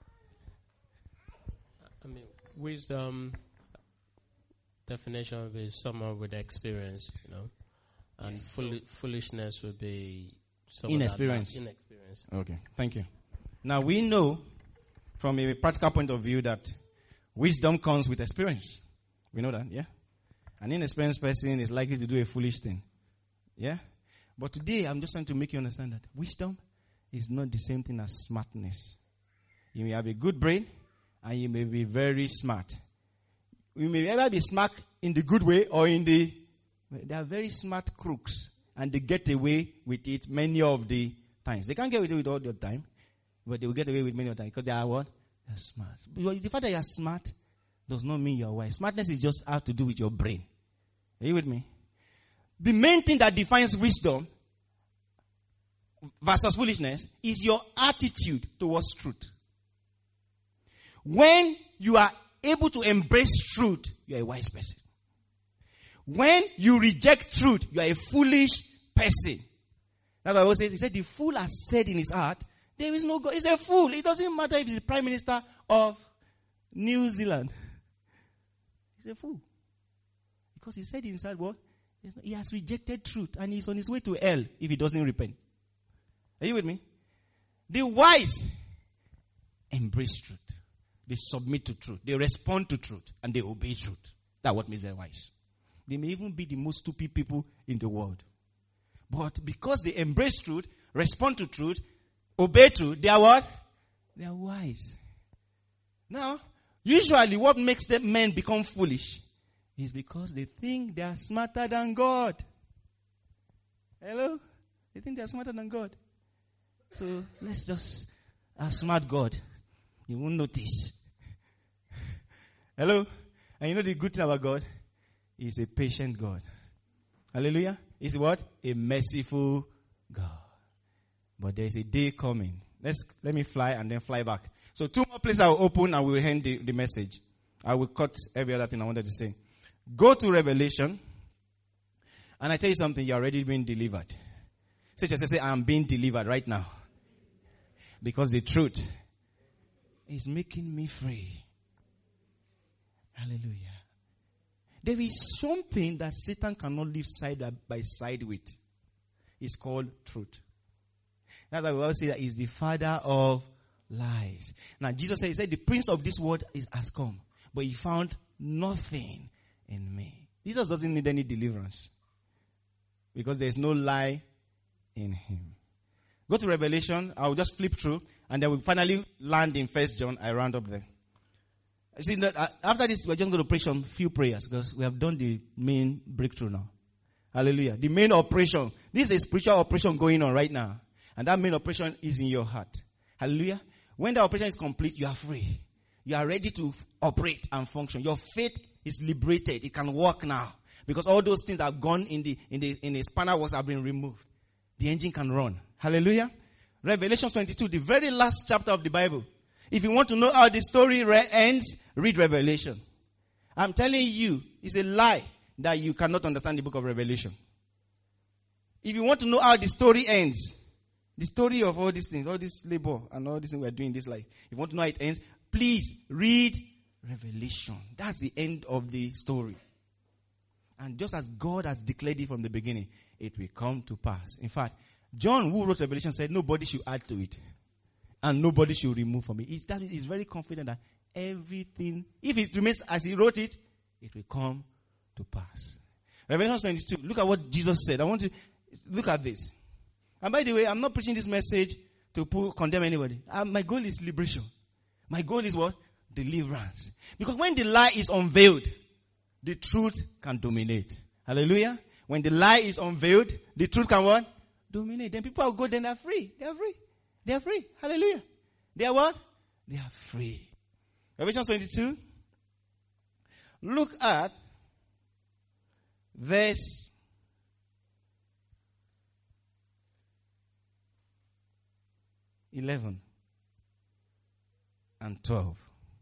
I mean, wisdom definition would be someone with experience, you know, and Yes, fool- foolishness would be someone Inexperience. That inexperience. Okay, thank you. Now we know from a practical point of view that wisdom comes with experience. We know that, yeah? An inexperienced person is likely to do a foolish thing. Yeah? But today I'm just trying to make you understand that wisdom is not the same thing as smartness. You may have a good brain and you may be very smart. You may either be smart in the good way or in the... They are very smart crooks and they get away with it many of the times. They can't get away with it all the time, but they will get away with many of the time because they are what? They are smart. But the fact that you are smart does not mean you are wise. Smartness is just have to do with your brain. Are you with me? The main thing that defines wisdom versus foolishness is your attitude towards truth. When you are able to embrace truth, you are a wise person. When you reject truth, you are a foolish person. That's what I always say. He said, the fool has said in his heart, there is no God. He's a fool. It doesn't matter if he's the Prime Minister of New Zealand. He's a fool. Because he said inside what? He has rejected truth and he's on his way to hell if he doesn't repent. Are you with me? The wise embrace truth. They submit to truth. They respond to truth and they obey truth. That's what makes them wise. They may even be the most stupid people in the world. But because they embrace truth, respond to truth, obey truth, they are what? They are wise. Now, usually what makes them men become foolish is because they think they are smarter than God. Hello? They think they are smarter than God. So let's just outsmart God. You won't notice. Hello? And you know the good thing about God? He's a patient God. Hallelujah. He's what? A merciful God. But there's a day coming. Let's let me fly and then fly back. So two more places I will open and we will end the, the message. I will cut every other thing I wanted to say. Go to Revelation. And I tell you something, you're already being delivered. Say, just say, I am being delivered right now. Because the truth is making me free. Hallelujah. There is something that Satan cannot live side by side with. It's called truth. That's why we always say that he's the father of lies. Now Jesus said, he said, the prince of this world is, has come, but he found nothing in me. Jesus doesn't need any deliverance because there's no lie in him. Go to Revelation. I'll just flip through and then we'll finally land in First John. I round up there. You see, that uh, after this, we're just going to pray some few prayers because we have done the main breakthrough now. Hallelujah. The main operation. This is a spiritual operation going on right now. And that main operation is in your heart. Hallelujah. When the operation is complete, you are free. You are ready to operate and function. Your faith is liberated. It can work now. Because all those things that have gone in the in the in the spanner works have been removed. The engine can run. Hallelujah. Revelation twenty-two, the very last chapter of the Bible. If you want to know how the story re- ends, read Revelation. I'm telling you, it's a lie that you cannot understand the book of Revelation. If you want to know how the story ends, the story of all these things, all this labor and all these things we're doing in this life, if you want to know how it ends, please read Revelation. That's the end of the story. And just as God has declared it from the beginning, it will come to pass. In fact, John, who wrote Revelation, said nobody should add to it. And nobody should remove from it. He's, that is, he's very confident that everything, if it remains as he wrote it, it will come to pass. Revelation twenty-two, look at what Jesus said. I want to look at this. And by the way, I'm not preaching this message to pull, condemn anybody. Uh, my goal is liberation. My goal is what? Deliverance. Because when the lie is unveiled, the truth can dominate. Hallelujah. When the lie is unveiled, the truth can what? Dominate. Then people will go, then they're free. They're free. They are free. Hallelujah. They are what? They are free. Revelation twenty-two. Look at verse eleven and twelve.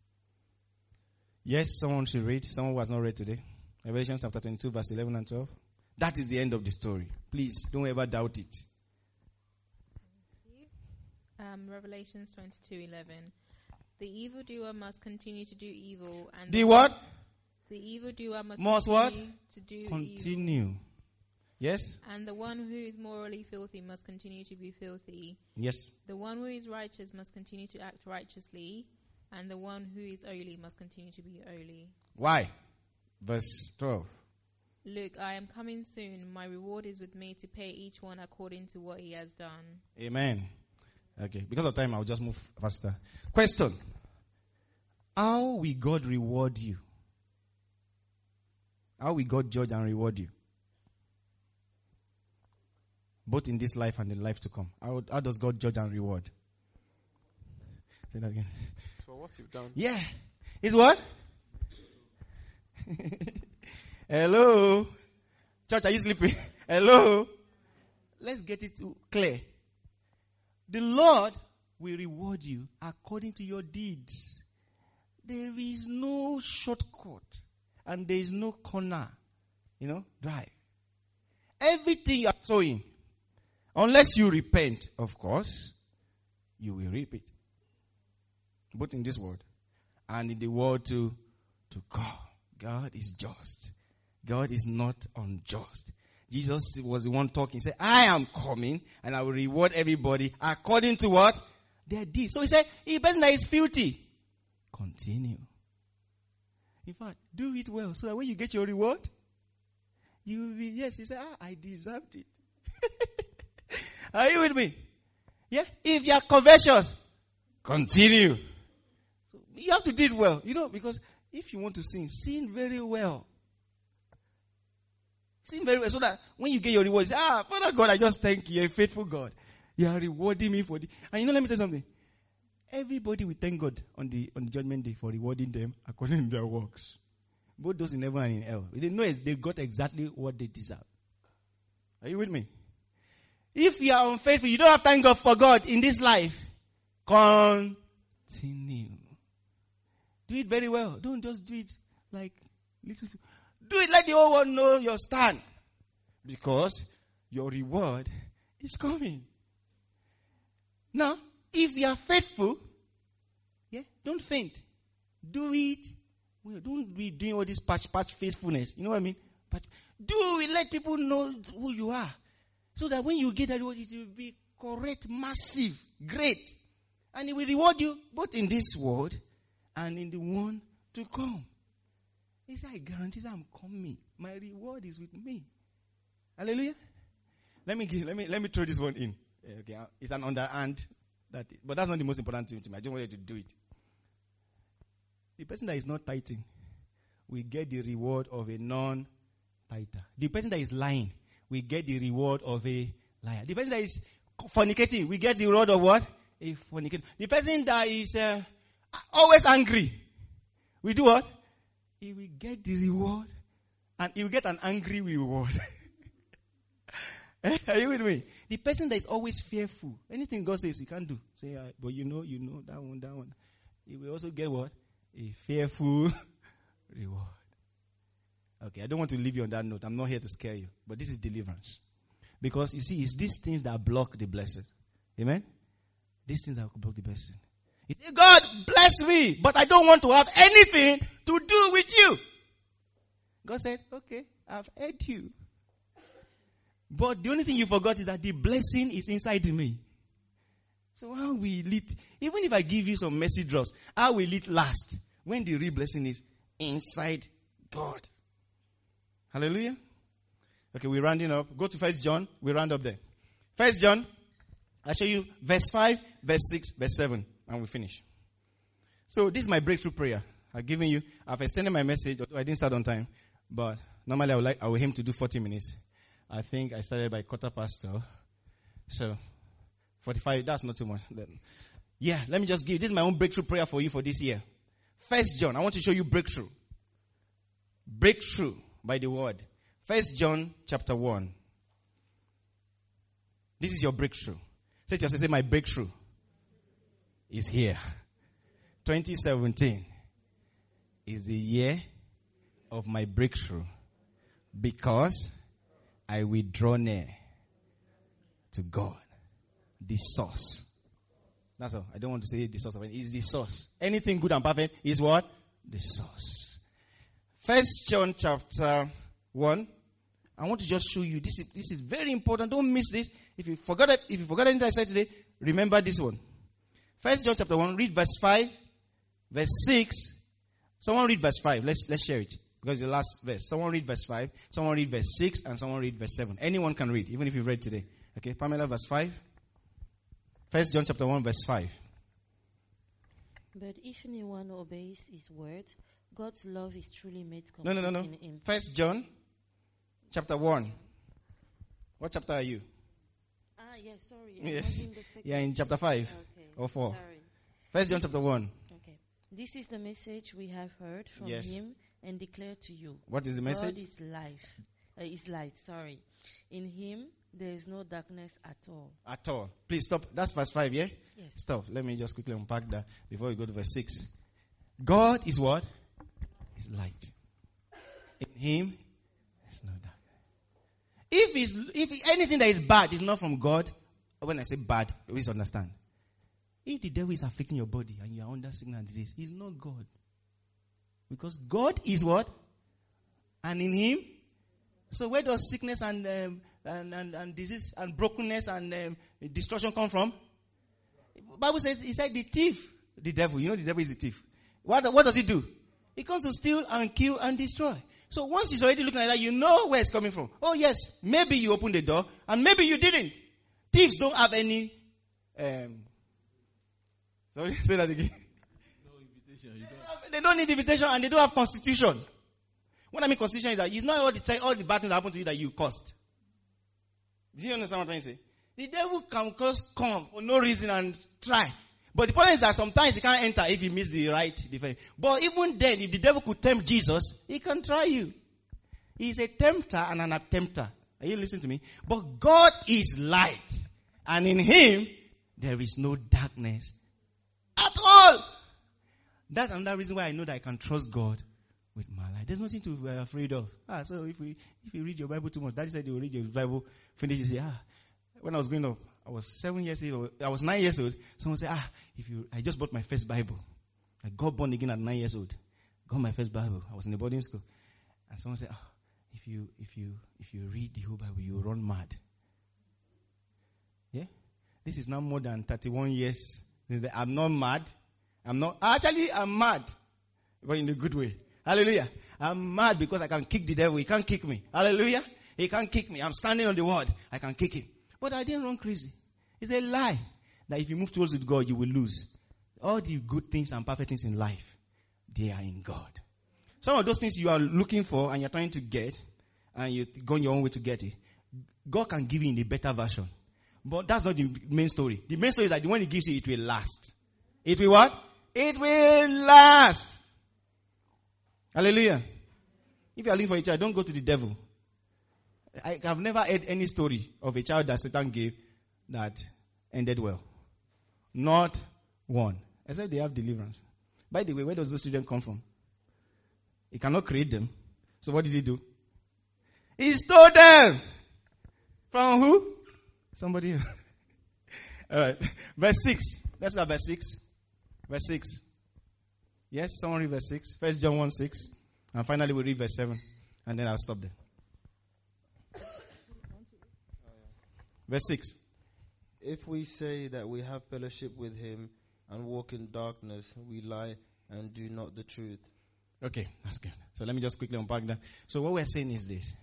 Yes, someone should read. Someone who has not read today. Revelation chapter twenty-two, verse eleven and twelve. That is the end of the story. Please, don't ever doubt it. Um, Revelations twenty-two eleven. The evildoer must continue to do evil, and The what? The evildoer must, Must what? continue to do evil. Continue. Yes? And the one who is morally filthy must continue to be filthy. Yes. The one who is righteous must continue to act righteously, and the one who is holy must continue to be holy. Why? Verse twelve. Look, I am coming soon. My reward is with me to pay each one according to what he has done. Amen. Okay, because of time, I'll just move faster. Question. How will God reward you? How will God judge and reward you? Both in this life and in life to come. How, how does God judge and reward? Say that again. For what you've done. Yeah. It's what? Hello? Church, are you sleeping? Hello? Let's get it clear. The Lord will reward you according to your deeds. There is no shortcut and there is no corner, you know, drive. Everything you are sowing, unless you repent, of course, you will reap it. Both in this world and in the world to, to God. God is just. God is not unjust. Jesus was the one talking. He said, I am coming and I will reward everybody according to what? Their deeds. So he said, if a person that is filthy, continue. In fact, do it well so that when you get your reward, you will be, yes, he said, ah, I deserved it. Are you with me? Yeah? If you are covetous, continue. So you have to do it well, you know, because if you want to sing, sing very well. Sing very well so that when you get your reward, you say, ah, Father God, I just thank you. You're a faithful God. You are rewarding me for the. And you know, let me tell you something. Everybody will thank God on the on the judgment day for rewarding them according to their works. Both those in heaven and in hell. They know they got exactly what they deserve. Are you with me? If you are unfaithful, you don't have thank God for God in this life. Continue. Do it very well. Don't just do it like little. Do it like the whole world know your stand. Because your reward is coming. Now, if you are faithful, yeah, don't faint. Do it. Well, don't be doing all this patch patch faithfulness. You know what I mean? But do it. Let people know who you are. So that when you get that reward, it will be correct, massive, great. And it will reward you both in this world and in the one to come. He said, I guarantee that I'm coming. My reward is with me. Hallelujah. Let me give, let me let me throw this one in. Okay, it's an underhand, that, but that's not the most important thing to me. I just wanted to do it. The person that is not tithing will get the reward of a non-tither. The person that is lying will get the reward of a liar. The person that is fornicating will get the reward of what? A fornicator. The person that is uh, always angry will do what? He will get the reward, and he will get an angry reward. Are you with me? The person that is always fearful, anything God says he can't do. Say, uh, but you know, you know, that one, that one. He will also get what? A fearful reward. Okay, I don't want to leave you on that note. I'm not here to scare you. But this is deliverance. Because you see, it's these things that block the blessing. Amen? These things that block the blessing. You say, God, bless me, but I don't want to have anything to do with you. God said, okay, I've heard you. But the only thing you forgot is that the blessing is inside me. So how will it, even if I give you some mercy drops, how will it last when the real blessing is inside God? Hallelujah. Okay, we're rounding up. Go to First John. We round up there. First John, I'll show you verse five, verse six, verse seven, and we finish. So this is my breakthrough prayer. I've given you, I've extended my message, although I didn't start on time, but normally I would like, I would aim to do forty minutes. I think I started by quarter past twelve. So, forty-five, that's not too much. Yeah, let me just give, this is my own breakthrough prayer for you for this year. First John, I want to show you breakthrough. Breakthrough by the word. First John chapter one. This is your breakthrough. Say to yourself, say, my breakthrough is here. twenty seventeen is the year of my breakthrough because I will draw near to God, the source That's all. I don't want to say the source of it. It's the source. Anything good and perfect is what? The source. First John chapter one. I want to just show you. This is, this is very important. Don't miss this. If you forgot it, if you forgot anything I said today, remember this one. First John chapter one. Read verse five, verse six. Someone read verse five. Let's let's share it because it's the last verse. Someone read verse five. Someone read verse six, and someone read verse seven. Anyone can read, even if you read today. Okay, Pamela, verse five. First John chapter one, verse five. But if anyone obeys his word, God's love is truly made No, complete no, no, no. in him. First John chapter one. What chapter are you? Ah, yes, sorry. I Yes. was in the second- Yeah, in chapter five Okay. or four. Sorry. First John chapter one. Okay. This is the message we have heard from Yes. him and declared to you. What is the message? God is life. Uh, is light, sorry. In him there is no darkness at all. At all. Please stop. That's verse five, yeah? Yes. Stop. Let me just quickly unpack that before we go to verse six. God is what? Is light. In him, there's no darkness. If it's, if anything that is bad is not from God, when I say bad, please understand. If the devil is afflicting your body and you are under sickness and disease, he's not God. Because God is what? And in him. So where does sickness and um, and, and, and disease and brokenness and um, destruction come from? The Bible says, he said the thief, the devil, you know the devil is the thief. What, what does he do? He comes to steal and kill and destroy. So once he's already looking at that, you know where it's coming from. Oh yes, maybe you opened the door and maybe you didn't. Thieves don't have any, um, sorry, say that again. No invitation. You don't. They don't need invitation and they don't have constitution. What I mean constitution is that it's not all the time, all the bad things that happen to you that you caused. Do you understand what I'm trying to say? The devil can just come for no reason and try. But the problem is that sometimes he can't enter if he misses the right defense. But even then, if the devil could tempt Jesus, he can try you. He's a tempter and an attempter. Are you listening to me? But God is light. And in him, there is no darkness at all. That's another reason why I know that I can trust God with my life. There's nothing to be afraid of. Ah, so if we if you read your Bible too much, Daddy said you will read your Bible, finish it, say, ah, when I was growing up, I was seven years old, I was nine years old. Someone said, ah, if you, I just bought my first Bible. I got born again at nine years old. Got my first Bible. I was in a boarding school. And someone said, ah, if you, if you, if you read the whole Bible, you run mad. Yeah? This is now more than thirty-one years. I'm not mad. I'm not, actually, I'm mad. But in a good way. Hallelujah. I'm mad because I can kick the devil. He can't kick me. Hallelujah. He can't kick me. I'm standing on the word. I can kick him. But I didn't run crazy. It's a lie that if you move towards with God, you will lose. All the good things and perfect things in life, they are in God. Some of those things you are looking for and you're trying to get, and you're going your own way to get it, God can give you in a better version. But that's not the main story. The main story is that when He gives you, it will last. It will what? It will last. Hallelujah. If you are looking for a child, don't go to the devil. I have never heard any story of a child that Satan gave that ended well. Not one. Except they have deliverance. By the way, where does those children come from? He cannot create them. So what did he do? He stole them. From who? Somebody else. Alright. Verse six. Let's go verse six. Verse six. Yes, someone read verse six. First John one six. And finally we'll read verse seven. And then I'll stop there. Verse six. If we say that we have fellowship with him and walk in darkness, we lie and do not the truth. Okay, that's good. So let me just quickly unpack that. So what we're saying is this.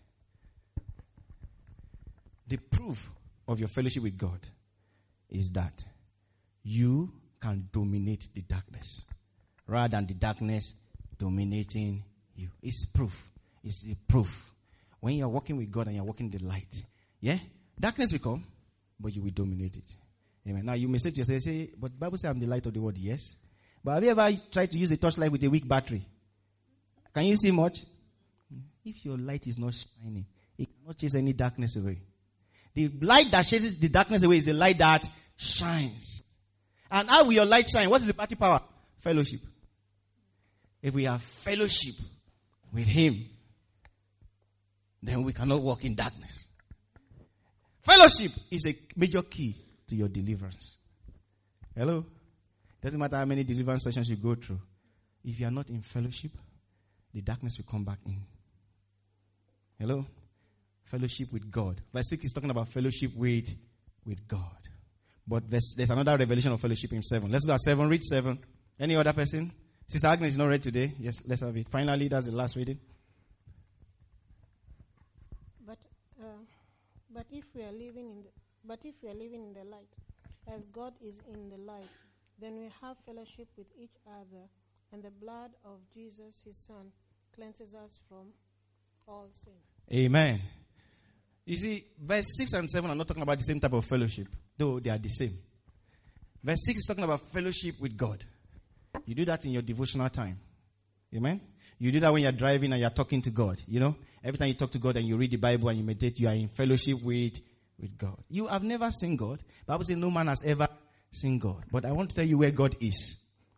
The proof of your fellowship with God is that you can dominate the darkness rather than the darkness dominating you. It's proof. It's a proof. When you're walking with God and you're walking in the light, yeah, darkness will come, but you will dominate it. Amen. Now you may say to yourself, say, but the Bible says I'm the light of the world. Yes. But have you ever tried to use a torchlight with a weak battery? Can you see much? If your light is not shining, it cannot chase any darkness away. The light that chases the darkness away is the light that shines. And how will your light shine? What is the battery power? Fellowship. If we have fellowship with Him, then we cannot walk in darkness. Fellowship is a major key to your deliverance. Hello? Doesn't matter how many deliverance sessions you go through. If you are not in fellowship, the darkness will come back in. Hello? Fellowship with God. Verse six is talking about fellowship with, with God. But there's, there's another revelation of fellowship in seven. Let's look at seven. Read seven. Any other person? Sister Agnes is not read today. Yes, let's have it. Finally, that's the last reading. But uh, but if we are living in the but if we are living in the light, as God is in the light, then we have fellowship with each other, and the blood of Jesus, His Son, cleanses us from all sin. Amen. You see, verse six and seven are not talking about the same type of fellowship, though they are the same. Verse six is talking about fellowship with God. You do that in your devotional time. Amen? You do that when you're driving and you're talking to God. You know, every time you talk to God and you read the Bible and you meditate, you are in fellowship with, with God. You have never seen God. The Bible says no man has ever seen God. But I want to tell you where God is.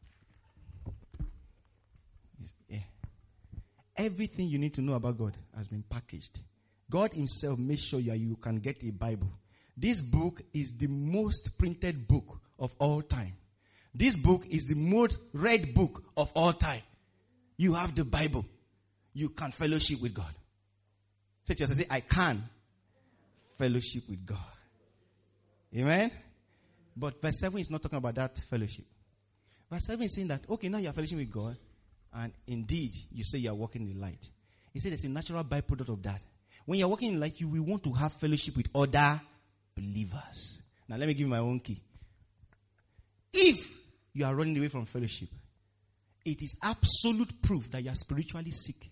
Yeah. Everything you need to know about God has been packaged. God Himself made sure you, you can get a Bible. This book is the most printed book of all time. This book is the most read book of all time. You have the Bible. You can fellowship with God. Say to yourself, say, I can fellowship with God. Amen? But verse seven is not talking about that fellowship. Verse seven is saying that, okay, now you are fellowship with God, and indeed, you say you are walking in the light. He said there's a natural byproduct of that. When you are walking in light, you will want to have fellowship with other believers. Now, let me give you my own key. If you are running away from fellowship, it is absolute proof that you are spiritually sick.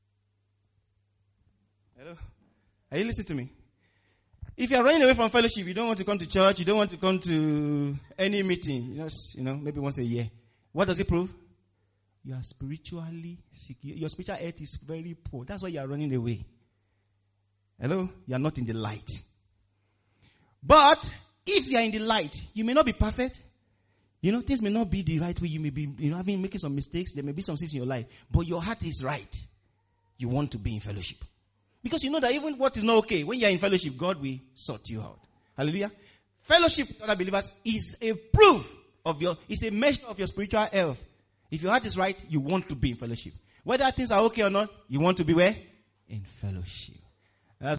Hello? Are you listening to me? If you are running away from fellowship, you don't want to come to church, you don't want to come to any meeting, you know, you know, maybe once a year. What does it prove? You are spiritually sick. Your spiritual health is very poor. That's why you are running away. Hello? You are not in the light. But if you are in the light, you may not be perfect. You know, things may not be the right way. You may be, you know, having making some mistakes. There may be some things in your life. But your heart is right. You want to be in fellowship. Because you know that even what is not okay, when you are in fellowship, God will sort you out. Hallelujah. Fellowship with other believers is a proof of your, it's a measure of your spiritual health. If your heart is right, you want to be in fellowship. Whether things are okay or not, you want to be where? In fellowship.